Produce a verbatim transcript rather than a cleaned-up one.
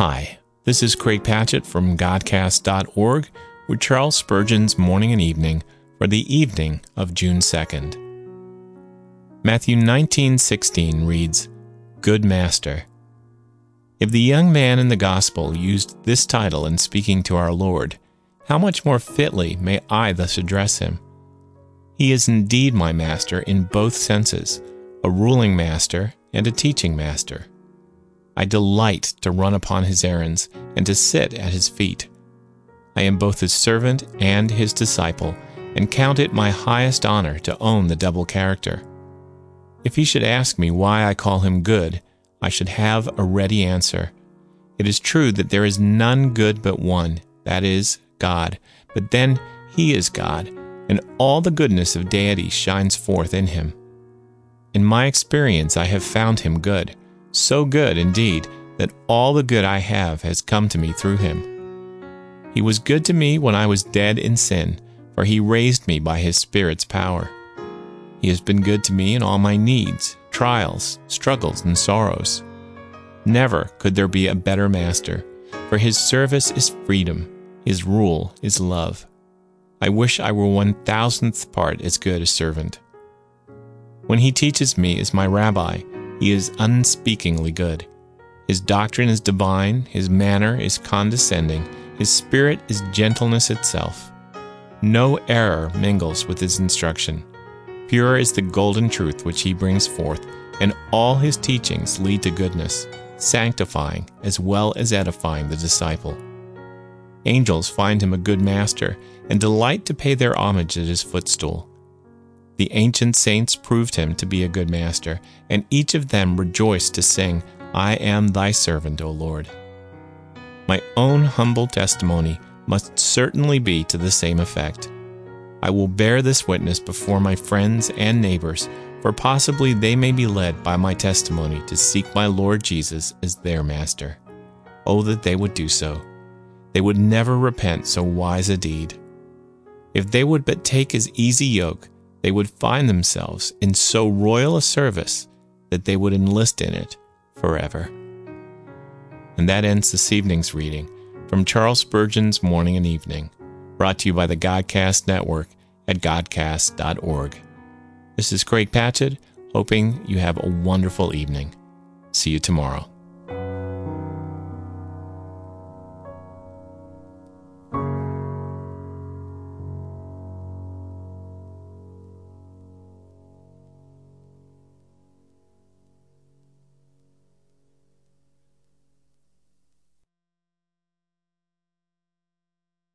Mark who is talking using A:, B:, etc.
A: Hi, this is Craig Patchett from Godcast dot org with Charles Spurgeon's Morning and Evening for the evening of June second. Matthew nineteen sixteen reads, Good Master. If the young man in the Gospel used this title in speaking to our Lord, how much more fitly may I thus address him? He is indeed my master in both senses, a ruling master and a teaching master. I delight to run upon his errands and to sit at his feet. I am both his servant and his disciple, and count it my highest honor to own the double character. If he should ask me why I call him good, I should have a ready answer. It is true that there is none good but one, that is, God, but then he is God, and all the goodness of deity shines forth in him. In my experience I have found him good, so good indeed that all the good I have has come to me through him. He was good to me when I was dead in sin, for he raised me by his Spirit's power. He has been good to me in all my needs, trials, struggles, and sorrows. Never could there be a better master, for his service is freedom, his rule is love. I wish I were one thousandth part as good a servant. When he teaches me as my rabbi, he is unspeakingly good. His doctrine is divine, his manner is condescending, his spirit is gentleness itself. No error mingles with his instruction. Pure is the golden truth which he brings forth, and all his teachings lead to goodness, sanctifying as well as edifying the disciple. Angels find him a good master, and delight to pay their homage at his footstool. The ancient saints proved him to be a good master, and each of them rejoiced to sing, I am thy servant, O Lord. My own humble testimony must certainly be to the same effect. I will bear this witness before my friends and neighbors, for possibly they may be led by my testimony to seek my Lord Jesus as their master. Oh, that they would do so. They would never repent so wise a deed. If they would but take his easy yoke, they would find themselves in so royal a service that they would enlist in it forever. And that ends this evening's reading from Charles Spurgeon's Morning and Evening, brought to you by the Godcast Network at Godcast dot org. This is Craig Patchett, hoping you have a wonderful evening. See you tomorrow.